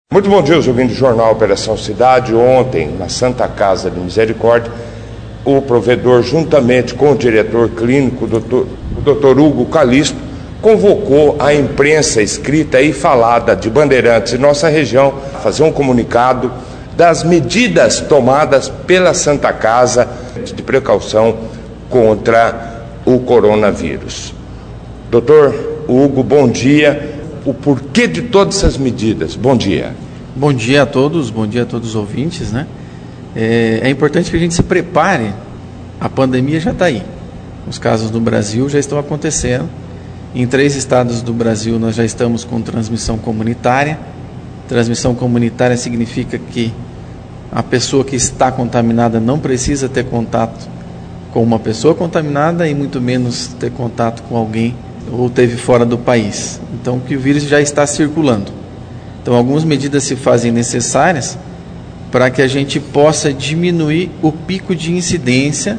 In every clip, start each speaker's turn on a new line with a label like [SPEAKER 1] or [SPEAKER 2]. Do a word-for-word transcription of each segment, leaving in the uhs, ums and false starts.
[SPEAKER 1] Muito bom dia, eu ouvindo o Jornal Operação Cidade. Ontem, na Santa Casa de Misericórdia, o provedor, juntamente com o diretor clínico, o doutor, o doutor Hugo Calisto, convocou a imprensa escrita e falada de Bandeirantes e nossa região a fazer um comunicado das medidas tomadas pela Santa Casa de precaução contra o coronavírus. Doutor Hugo, bom dia. O porquê de todas essas medidas? Bom dia.
[SPEAKER 2] Bom dia a todos, bom dia a todos os ouvintes, né? É, é importante que a gente se prepare. A pandemia já está aí. Os casos no Brasil já estão acontecendo. Em três estados do Brasil nós já estamos com transmissão comunitária. Transmissão comunitária significa que a pessoa que está contaminada não precisa ter contato com uma pessoa contaminada e muito menos ter contato com alguém ou teve fora do país. Então, que o vírus já está circulando. Então, algumas medidas se fazem necessárias para que a gente possa diminuir o pico de incidência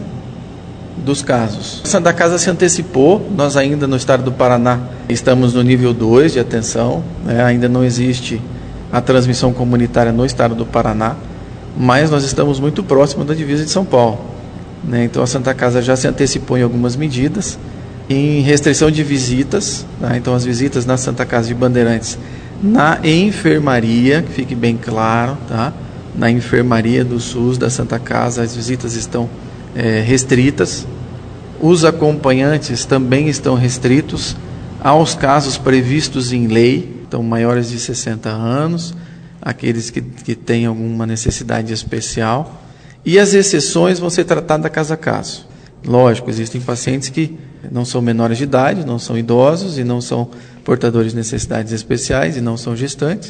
[SPEAKER 2] dos casos. A Santa Casa se antecipou, nós ainda no estado do Paraná estamos no nível dois de atenção, né? Ainda não existe a transmissão comunitária no estado do Paraná, mas nós estamos muito próximos da divisa de São Paulo, né? Então, a Santa Casa já se antecipou em algumas medidas. Em restrição de visitas, tá? Então as visitas na Santa Casa de Bandeirantes, na enfermaria, que fique bem claro, tá? Na enfermaria do SUS da Santa Casa, as visitas estão é, restritas. Os acompanhantes também estão restritos aos casos previstos em lei, então maiores de sessenta anos, aqueles que, que têm alguma necessidade especial, e as exceções vão ser tratadas caso a caso. Lógico, existem pacientes que não são menores de idade, não são idosos e não são portadores de necessidades especiais e não são gestantes,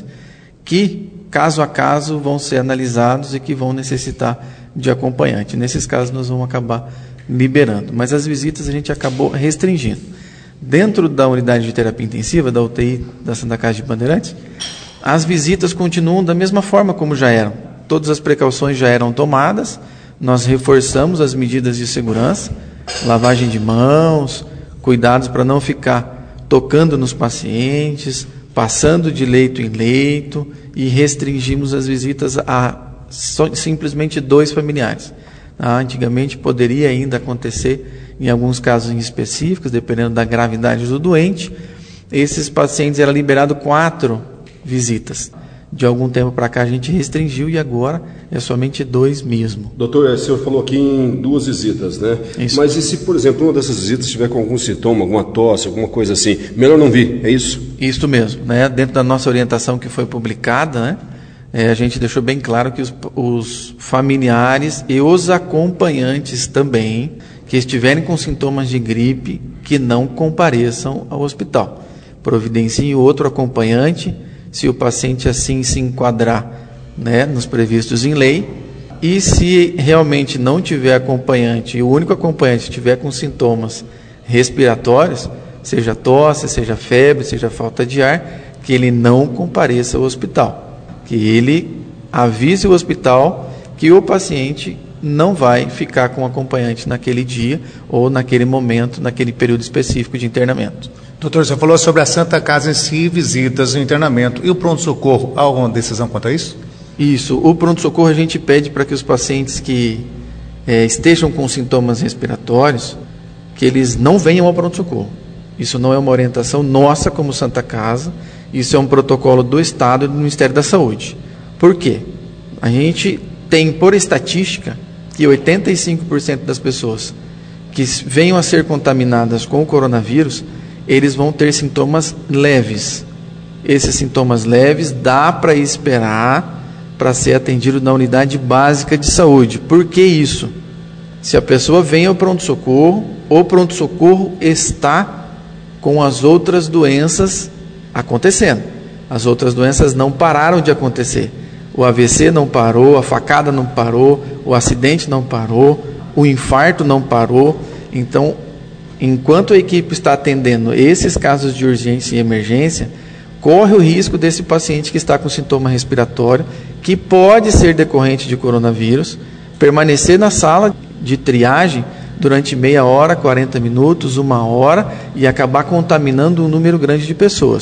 [SPEAKER 2] que caso a caso vão ser analisados e que vão necessitar de acompanhante. Nesses casos nós vamos acabar liberando, mas as visitas a gente acabou restringindo. Dentro da unidade de terapia intensiva, da U T I da Santa Casa de Bandeirantes, as visitas continuam da mesma forma como já eram. Todas as precauções já eram tomadas. Nós reforçamos as medidas de segurança, lavagem de mãos, cuidados para não ficar tocando nos pacientes, passando de leito em leito, e restringimos as visitas a só, simplesmente dois familiares. Ah, antigamente poderia ainda acontecer, em alguns casos em específicos, dependendo da gravidade do doente, esses pacientes eram liberados quatro visitas. De algum tempo para cá a gente restringiu e agora é somente dois mesmo.
[SPEAKER 3] Doutor, o senhor falou aqui em duas visitas, né?
[SPEAKER 2] Isso.
[SPEAKER 3] Mas e se, por exemplo, uma dessas visitas estiver com algum sintoma, alguma tosse, alguma coisa assim, melhor não vir, é isso?
[SPEAKER 2] Isso mesmo, né? Dentro da nossa orientação que foi publicada, né? É, a gente deixou bem claro que os, os familiares e os acompanhantes também, que estiverem com sintomas de gripe, que não compareçam ao hospital. Providenciem outro acompanhante, se o paciente assim se enquadrar, né, nos previstos em lei, e se realmente não tiver acompanhante, e o único acompanhante estiver com sintomas respiratórios, seja tosse, seja febre, seja falta de ar, que ele não compareça ao hospital, que ele avise o hospital que o paciente não vai ficar com o acompanhante naquele dia ou naquele momento, naquele período específico de internamento.
[SPEAKER 4] Doutor, você falou sobre a Santa Casa em si, visitas, internamento. E o pronto-socorro, há alguma decisão quanto a isso?
[SPEAKER 2] Isso. O pronto-socorro a gente pede para que os pacientes que é, estejam com sintomas respiratórios, que eles não venham ao pronto-socorro. Isso não é uma orientação nossa como Santa Casa, isso é um protocolo do Estado e do Ministério da Saúde. Por quê? A gente tem, por estatística, que oitenta e cinco por cento das pessoas que venham a ser contaminadas com o coronavírus, eles vão ter sintomas leves. Esses sintomas leves dá para esperar para ser atendido na unidade básica de saúde. Por que isso? Se a pessoa vem ao pronto-socorro, o pronto-socorro está com as outras doenças acontecendo. As outras doenças não pararam de acontecer. O A V C não parou, a facada não parou, o acidente não parou, o infarto não parou. Então, enquanto a equipe está atendendo esses casos de urgência e emergência, corre o risco desse paciente que está com sintoma respiratório, que pode ser decorrente de coronavírus, permanecer na sala de triagem durante meia hora, quarenta minutos, uma hora, e acabar contaminando um número grande de pessoas.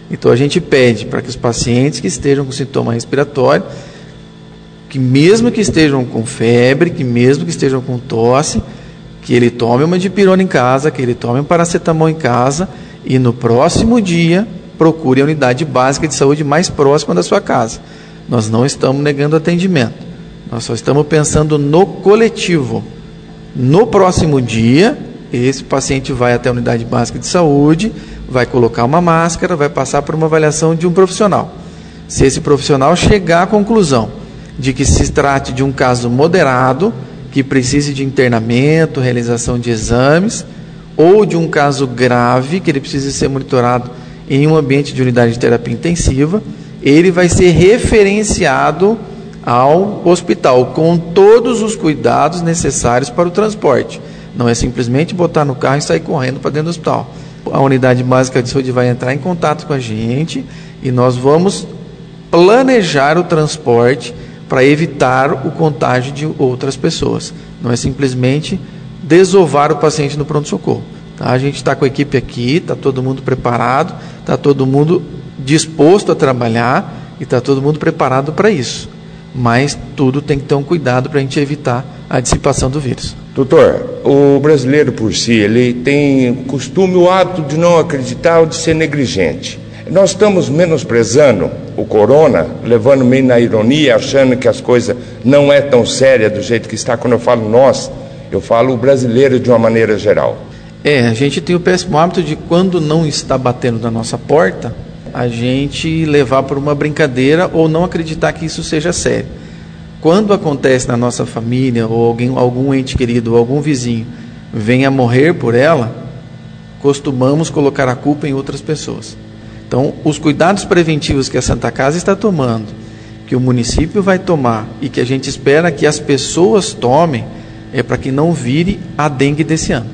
[SPEAKER 2] Então a gente pede para que os pacientes que estejam com sintoma respiratório, que mesmo que estejam com febre, que mesmo que estejam com tosse, que ele tome uma dipirona em casa, que ele tome um paracetamol em casa e no próximo dia procure a unidade básica de saúde mais próxima da sua casa. Nós não estamos negando atendimento, nós só estamos pensando no coletivo. No próximo dia, esse paciente vai até a unidade básica de saúde, vai colocar uma máscara, vai passar por uma avaliação de um profissional. Se esse profissional chegar à conclusão de que se trate de um caso moderado, que precise de internamento, realização de exames, ou de um caso grave, que ele precise ser monitorado em um ambiente de unidade de terapia intensiva, ele vai ser referenciado ao hospital com todos os cuidados necessários para o transporte. Não é simplesmente botar no carro e sair correndo para dentro do hospital. A unidade básica de saúde vai entrar em contato com a gente e nós vamos planejar o transporte para evitar o contágio de outras pessoas. Não é simplesmente desovar o paciente no pronto-socorro. Tá? A gente está com a equipe aqui, está todo mundo preparado, está todo mundo disposto a trabalhar e está todo mundo preparado para isso. Mas tudo tem que ter um cuidado para a gente evitar a dissipação do vírus.
[SPEAKER 1] Doutor, o brasileiro por si, ele tem o costume, o hábito de não acreditar ou de ser negligente. Nós estamos menosprezando o corona, levando meio na ironia, achando que as coisas não é tão séria do jeito que está. Quando eu falo nós, eu falo o brasileiro de uma maneira geral.
[SPEAKER 2] É, a gente tem o péssimo hábito de quando não está batendo na nossa porta, a gente levar por uma brincadeira ou não acreditar que isso seja sério. Quando acontece na nossa família, ou alguém, algum ente querido, ou algum vizinho venha morrer por ela, costumamos colocar a culpa em outras pessoas. Então, os cuidados preventivos que a Santa Casa está tomando, que o município vai tomar e que a gente espera que as pessoas tomem, é para que não vire a dengue desse ano.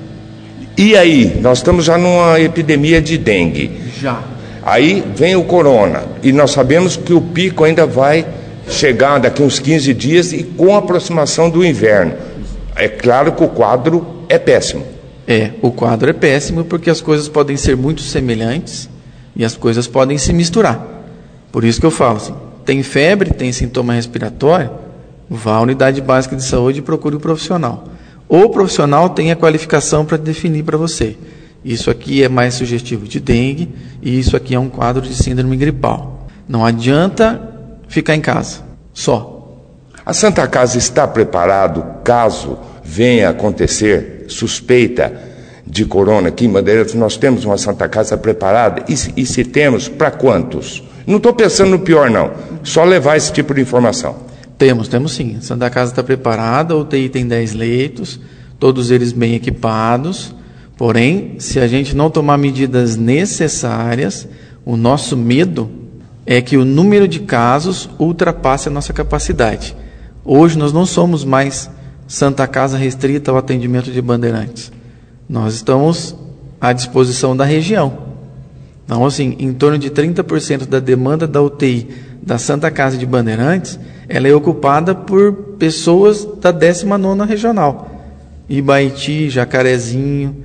[SPEAKER 1] E aí, nós estamos já numa epidemia de dengue.
[SPEAKER 2] Já.
[SPEAKER 1] Aí vem o corona, e nós sabemos que o pico ainda vai chegar daqui uns quinze dias e com a aproximação do inverno. É claro que o quadro é péssimo.
[SPEAKER 2] É, o quadro é péssimo porque as coisas podem ser muito semelhantes e as coisas podem se misturar. Por isso que eu falo assim, tem febre, tem sintoma respiratório, vá à unidade básica de saúde e procure o profissional. O profissional tem a qualificação para definir para você. Isso aqui é mais sugestivo de dengue e isso aqui é um quadro de síndrome gripal. Não adianta ficar em casa, só.
[SPEAKER 1] A Santa Casa está preparado caso venha acontecer suspeita de corona aqui em Bandeirantes? Nós temos uma Santa Casa preparada e se, e se temos, para quantos? Não estou pensando no pior não, só levar esse tipo de informação.
[SPEAKER 2] Temos, temos sim. A Santa Casa está preparada, a U T I tem dez leitos, todos eles bem equipados. Porém, se a gente não tomar medidas necessárias, o nosso medo é que o número de casos ultrapasse a nossa capacidade. Hoje nós não somos mais Santa Casa restrita ao atendimento de Bandeirantes. Nós estamos à disposição da região. Então, assim, em torno de trinta por cento da demanda da U T I da Santa Casa de Bandeirantes, ela é ocupada por pessoas da décima nona regional. Ibaiti, Jacarezinho,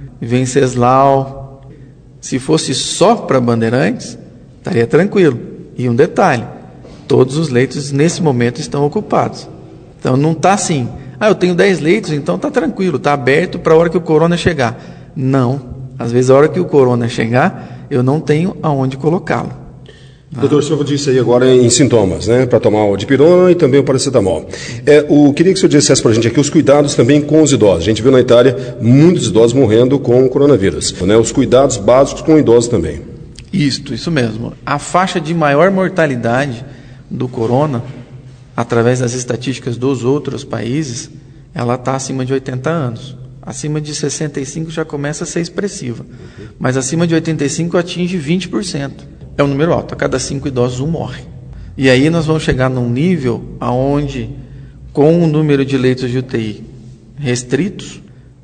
[SPEAKER 2] Venceslau. Se fosse só para Bandeirantes, estaria tranquilo. E um detalhe, todos os leitos nesse momento estão ocupados. Então não está assim, ah, eu tenho dez leitos, então está tranquilo, está aberto para a hora que o corona chegar. Não, às vezes a hora que o corona chegar, eu não tenho aonde colocá-lo. Ah.
[SPEAKER 3] Doutor, o senhor disse aí agora em sintomas, né, para tomar o dipirona e também o paracetamol. É, o, queria que o senhor dissesse para a gente aqui os cuidados também com os idosos. A gente viu na Itália muitos idosos morrendo com o coronavírus, né, os cuidados básicos com idosos também.
[SPEAKER 2] Isso, isso mesmo. A faixa de maior mortalidade do corona, através das estatísticas dos outros países, ela está acima de oitenta anos. Acima de sessenta e cinco já começa a ser expressiva, mas acima de oitenta e cinco atinge vinte por cento. É um número alto, a cada cinco idosos um morre. E aí nós vamos chegar num nível onde, com o número de leitos de U T I restritos,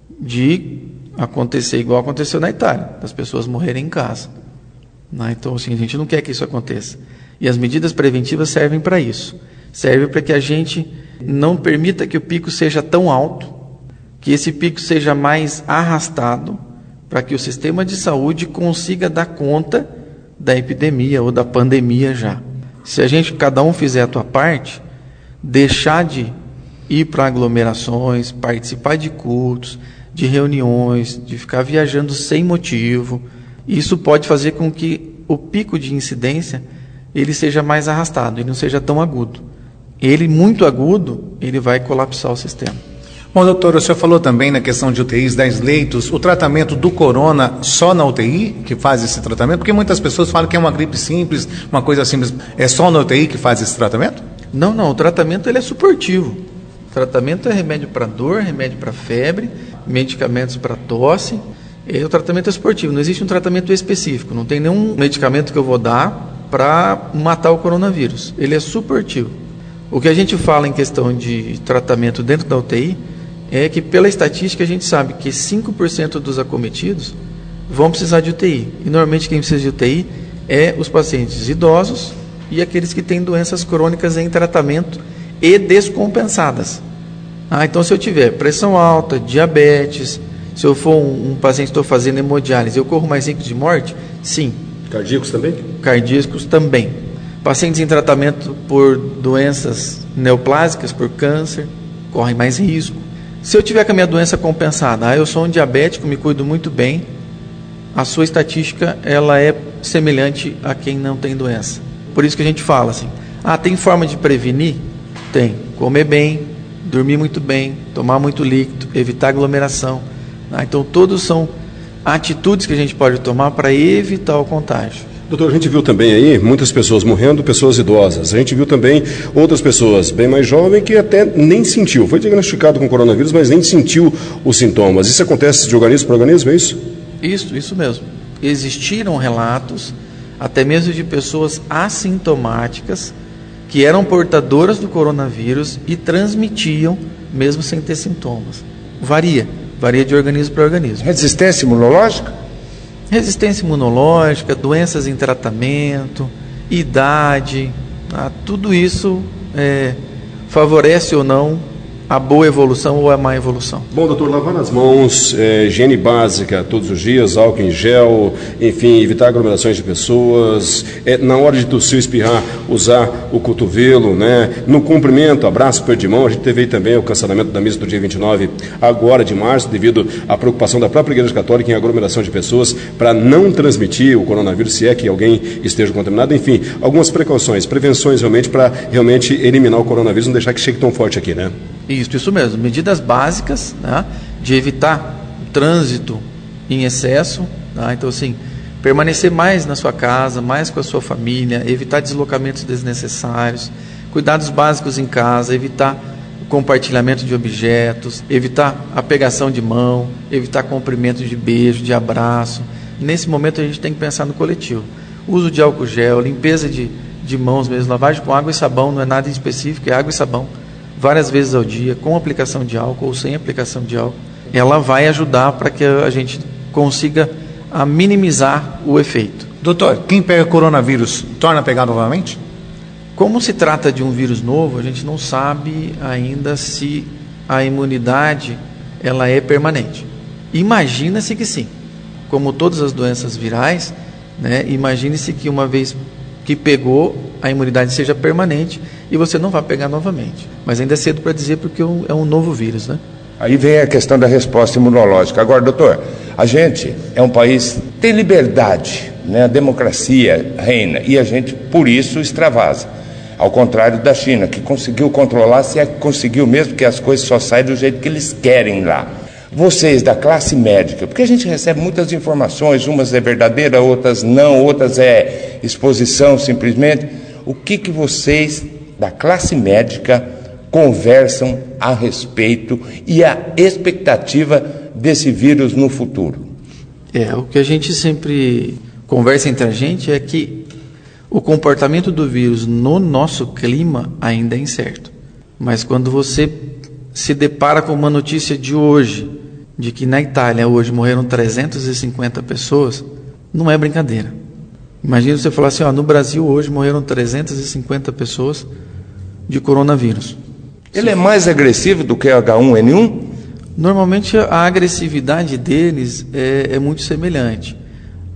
[SPEAKER 2] de acontecer igual aconteceu na Itália, das pessoas morrerem em casa. Então, assim, a gente não quer que isso aconteça. E as medidas preventivas servem para isso. Serve para que a gente não permita que o pico seja tão alto, que esse pico seja mais arrastado, para que o sistema de saúde consiga dar conta da epidemia ou da pandemia já. Se a gente, cada um fizer a tua parte, deixar de ir para aglomerações, participar de cultos, de reuniões, de ficar viajando sem motivo, isso pode fazer com que o pico de incidência ele seja mais arrastado, ele não seja tão agudo. Ele, muito agudo, ele vai colapsar o sistema.
[SPEAKER 4] Bom, doutor, o senhor falou também na questão de U T Is, dez leitos, o tratamento do corona só na U T I que faz esse tratamento? Porque muitas pessoas falam que é uma gripe simples, uma coisa simples. É só na U T I que faz esse tratamento?
[SPEAKER 2] Não, não, o tratamento ele é suportivo. O tratamento é remédio para dor, remédio para febre, medicamentos para tosse. E o tratamento é suportivo, não existe um tratamento específico, não tem nenhum medicamento que eu vou dar para matar o coronavírus. Ele é suportivo. O que a gente fala em questão de tratamento dentro da U T I é que, pela estatística, a gente sabe que cinco por cento dos acometidos vão precisar de U T I. E, normalmente, quem precisa de U T I é os pacientes idosos e aqueles que têm doenças crônicas em tratamento e descompensadas. Ah, então, se eu tiver pressão alta, diabetes, se eu for um, um paciente que estou fazendo hemodiálise, eu corro mais risco de morte? Sim.
[SPEAKER 3] Cardíacos também?
[SPEAKER 2] Cardíacos também. Pacientes em tratamento por doenças neoplásicas, por câncer, correm mais risco. Se eu tiver com a minha doença compensada, ah, eu sou um diabético, me cuido muito bem, a sua estatística ela é semelhante a quem não tem doença. Por isso que a gente fala assim, ah, tem forma de prevenir? Tem. Comer bem, dormir muito bem, tomar muito líquido, evitar aglomeração. Ah, então todos são atitudes que a gente pode tomar para evitar o contágio.
[SPEAKER 3] Doutor, a gente viu também aí muitas pessoas morrendo, pessoas idosas. A gente viu também outras pessoas bem mais jovens que até nem sentiu. Foi diagnosticado com coronavírus, mas nem sentiu os sintomas. Isso acontece de organismo para organismo, é isso?
[SPEAKER 2] Isso, isso mesmo. Existiram relatos, até mesmo de pessoas assintomáticas, que eram portadoras do coronavírus e transmitiam, mesmo sem ter sintomas. Varia, varia de organismo para organismo.
[SPEAKER 1] Resistência imunológica?
[SPEAKER 2] Resistência imunológica, doenças em tratamento, idade, tá? Tudo isso é, favorece ou não a boa evolução ou a má evolução.
[SPEAKER 3] Bom, doutor, lavar as mãos, é, higiene básica todos os dias, álcool em gel, enfim, evitar aglomerações de pessoas, é, na hora de tossir, espirrar, usar o cotovelo, né? No cumprimento, abraço, aperto de mão. A gente teve aí também o cancelamento da missa do dia vinte e nove agora de março, devido à preocupação da própria Igreja Católica em aglomeração de pessoas para não transmitir o coronavírus, se é que alguém esteja contaminado. Enfim, algumas precauções, prevenções realmente para realmente eliminar o coronavírus, não deixar que chegue tão forte aqui, né?
[SPEAKER 2] Isso, isso mesmo. Medidas básicas, né, de evitar o trânsito em excesso. Tá? Então, assim, permanecer mais na sua casa, mais com a sua família, evitar deslocamentos desnecessários, cuidados básicos em casa, evitar o compartilhamento de objetos, evitar a pegação de mão, evitar cumprimento de beijo, de abraço. Nesse momento, a gente tem que pensar no coletivo. Uso de álcool gel, limpeza de, de mãos mesmo, lavagem com água e sabão, não é nada específico, é água e sabão. Várias vezes ao dia, com aplicação de álcool ou sem aplicação de álcool, ela vai ajudar para que a gente consiga a minimizar o efeito.
[SPEAKER 4] Doutor, quem pega coronavírus torna a pegar novamente?
[SPEAKER 2] Como se trata de um vírus novo, a gente não sabe ainda se a imunidade ela é permanente. Imagina-se que sim. Como todas as doenças virais, né, imagine-se que uma vez que pegou, a imunidade seja permanente e você não vai pegar novamente. Mas ainda é cedo para dizer porque é um novo vírus, né?
[SPEAKER 1] Aí vem a questão da resposta imunológica. Agora, doutor, a gente é um país que tem liberdade, né? A democracia reina e a gente, por isso, extravasa. Ao contrário da China, que conseguiu controlar, se é que conseguiu mesmo, que as coisas só saem do jeito que eles querem lá. Vocês da classe médica, porque a gente recebe muitas informações, umas é verdadeira, outras não, outras é exposição simplesmente. O que que vocês da classe médica conversam a respeito e a expectativa desse vírus no futuro?
[SPEAKER 2] É, o que a gente sempre conversa entre a gente é que o comportamento do vírus no nosso clima ainda é incerto. Mas quando você se depara com uma notícia de hoje, de que na Itália hoje morreram trezentas e cinquenta pessoas, não é brincadeira. Imagina você falar assim, ó, no Brasil hoje morreram trezentas e cinquenta pessoas de coronavírus.
[SPEAKER 1] Ele é mais agressivo do que o H um N um?
[SPEAKER 2] Normalmente a agressividade deles é, é muito semelhante.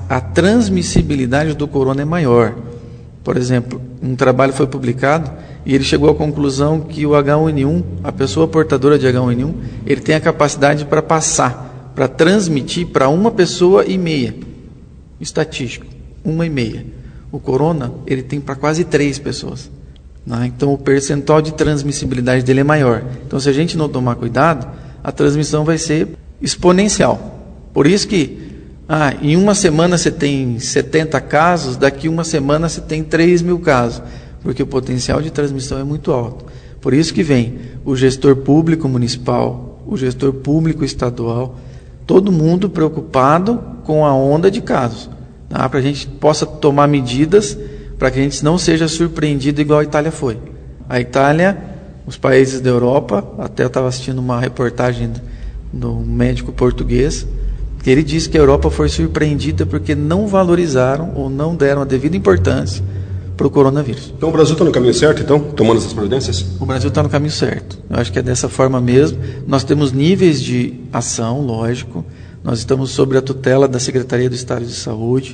[SPEAKER 2] a transmissibilidade do corona é maior. Por exemplo, um trabalho foi publicado e ele chegou à conclusão que o agá um ene um, a pessoa portadora de agá um ene um, ele tem a capacidade para passar, para transmitir para uma pessoa e meia. Estatístico, uma e meia. O corona, ele tem para quase três pessoas. Né? Então, o percentual de transmissibilidade dele é maior. Então, se a gente não tomar cuidado, a transmissão vai ser exponencial. Por isso que, ah, em uma semana você tem setenta casos, daqui uma semana você tem três mil casos, porque o potencial de transmissão é muito alto. Por isso que vem o gestor público municipal, o gestor público estadual, todo mundo preocupado com a onda de casos, tá? Para a gente possa tomar medidas para que a gente não seja surpreendido igual a Itália foi. A Itália, os países da Europa, até eu estava assistindo uma reportagem do médico português, que ele disse que a Europa foi surpreendida porque não valorizaram ou não deram a devida importância para o coronavírus.
[SPEAKER 3] Então o Brasil está no caminho certo, então, tomando essas providências?
[SPEAKER 2] O Brasil está no caminho certo. Eu acho que é dessa forma mesmo. Nós temos níveis de ação, lógico. Nós estamos sob a tutela da Secretaria do Estado de Saúde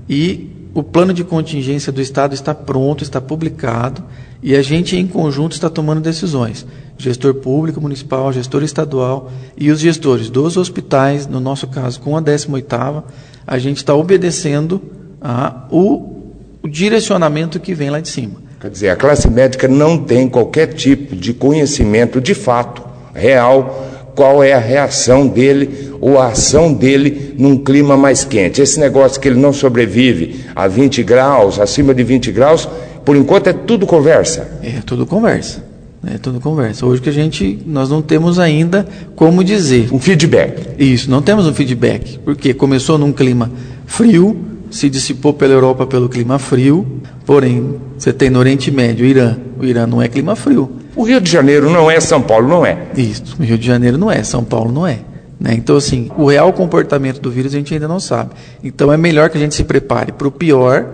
[SPEAKER 2] e o plano de contingência do Estado está pronto, está publicado e a gente em conjunto está tomando decisões. Gestor público municipal, gestor estadual e os gestores dos hospitais, no nosso caso com a décima oitava, a gente está obedecendo a, o, o direcionamento que vem lá de cima.
[SPEAKER 1] Quer dizer, a classe médica não tem qualquer tipo de conhecimento de fato, real, qual é a reação dele ou a ação dele num clima mais quente. Esse negócio que ele não sobrevive a vinte graus, acima de vinte graus, por enquanto é tudo conversa.
[SPEAKER 2] É tudo conversa. É tudo conversa. Hoje que a gente, nós não temos ainda como dizer.
[SPEAKER 1] Um feedback.
[SPEAKER 2] Isso, não temos um feedback. Porque começou num clima frio, se dissipou pela Europa pelo clima frio, porém, você tem no Oriente Médio, o Irã. O Irã não é clima frio.
[SPEAKER 1] O Rio de Janeiro não é, São Paulo não é.
[SPEAKER 2] Isso, o Rio de Janeiro não é, São Paulo não é. Né? Então, assim, o real comportamento do vírus a gente ainda não sabe. Então, é melhor que a gente se prepare para o pior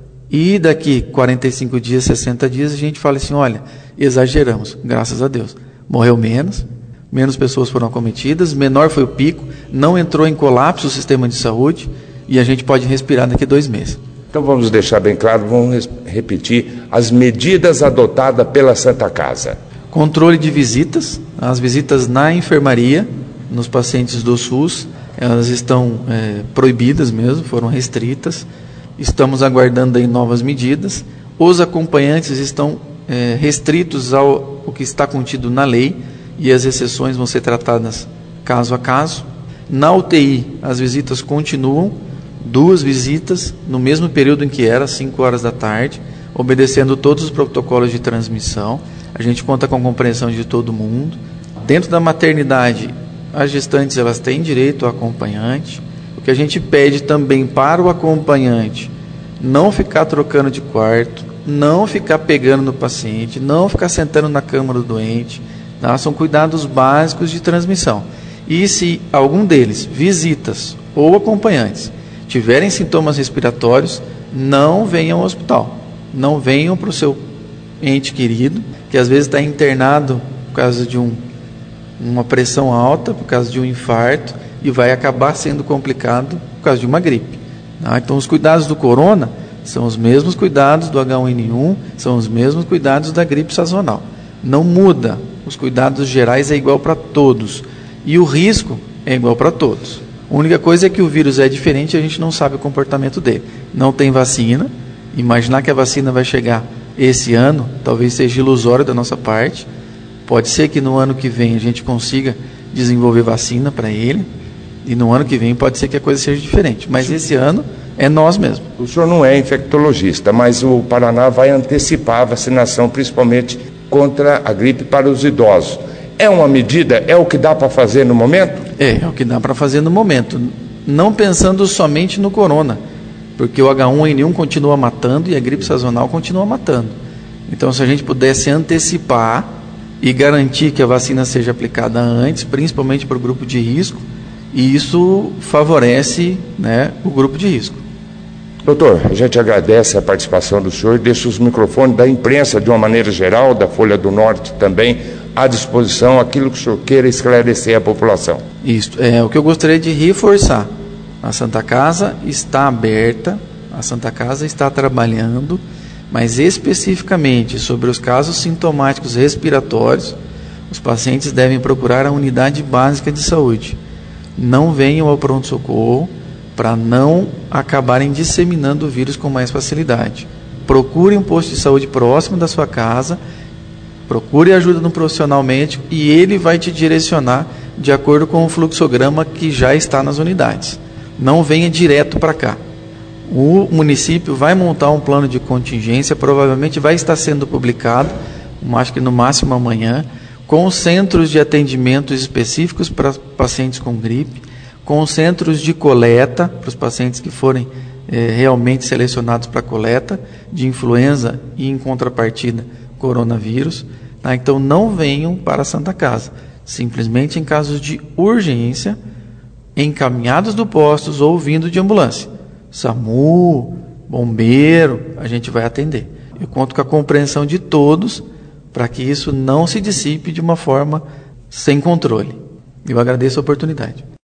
[SPEAKER 2] e daqui quarenta e cinco dias, sessenta dias, a gente fala assim, olha, exageramos, graças a Deus. Morreu menos, menos pessoas foram acometidas, menor foi o pico, não entrou em colapso o sistema de saúde e a gente pode respirar daqui a dois meses.
[SPEAKER 1] Então vamos deixar bem claro, vamos repetir as medidas adotadas pela Santa Casa.
[SPEAKER 2] Controle de visitas, as visitas na enfermaria, nos pacientes do SUS, elas estão é, proibidas mesmo, foram restritas. Estamos aguardando aí novas medidas. Os acompanhantes estão é, restritos ao, ao que está contido na lei e as exceções vão ser tratadas caso a caso. Na U T I, as visitas continuam, duas visitas no mesmo período em que era, cinco horas da tarde, obedecendo todos os protocolos de transmissão. A gente conta com a compreensão de todo mundo. Dentro da maternidade, as gestantes elas têm direito ao acompanhante. O que a gente pede também para o acompanhante, não ficar trocando de quarto, não ficar pegando no paciente, não ficar sentando na cama do doente, tá? São cuidados básicos de transmissão. E se algum deles, visitas ou acompanhantes, tiverem sintomas respiratórios, não venham ao hospital. Não venham para o seu ente querido, que às vezes está internado por causa de um, uma pressão alta, por causa de um infarto, e vai acabar sendo complicado por causa de uma gripe. Tá? Então, os cuidados do corona são os mesmos cuidados do agá um ene um, são os mesmos cuidados da gripe sazonal. Não muda. Os cuidados gerais é igual para todos. E o risco é igual para todos. A única coisa é que o vírus é diferente e a gente não sabe o comportamento dele. Não tem vacina. Imaginar que a vacina vai chegar esse ano, talvez seja ilusório da nossa parte. Pode ser que no ano que vem a gente consiga desenvolver vacina para ele. E no ano que vem pode ser que a coisa seja diferente. Mas esse ano é nós mesmos.
[SPEAKER 1] O senhor não é infectologista, mas o Paraná vai antecipar a vacinação, principalmente contra a gripe para os idosos. É uma medida, é o que dá para fazer no momento?
[SPEAKER 2] É, é o que dá para fazer no momento. Não pensando somente no corona, porque o agá um ene um continua matando e a gripe sazonal continua matando. Então, se a gente pudesse antecipar e garantir que a vacina seja aplicada antes, principalmente para o grupo de risco, e isso favorece, né, o grupo de risco.
[SPEAKER 1] Doutor, a gente agradece a participação do senhor e deixa os microfones da imprensa, de uma maneira geral, da Folha do Norte também, à disposição, aquilo que o senhor queira esclarecer à população.
[SPEAKER 2] Isso, é o que eu gostaria de reforçar. A Santa Casa está aberta, a Santa Casa está trabalhando, mas especificamente sobre os casos sintomáticos respiratórios, os pacientes devem procurar a unidade básica de saúde. Não venham ao pronto-socorro para não acabarem disseminando o vírus com mais facilidade. Procure um posto de saúde próximo da sua casa, procure ajuda de um profissional médico e ele vai te direcionar de acordo com o fluxograma que já está nas unidades. Não venha direto para cá. O município vai montar um plano de contingência, provavelmente vai estar sendo publicado, acho que no máximo amanhã, com centros de atendimento específicos para pacientes com gripe, com centros de coleta para os pacientes que forem é, realmente selecionados para coleta de influenza e, em contrapartida, coronavírus. Tá? Então, não venham para a Santa Casa. Simplesmente em casos de urgência, encaminhados do postos ou vindo de ambulância. SAMU, bombeiro, a gente vai atender. Eu conto com a compreensão de todos para que isso não se dissipe de uma forma sem controle. Eu agradeço a oportunidade.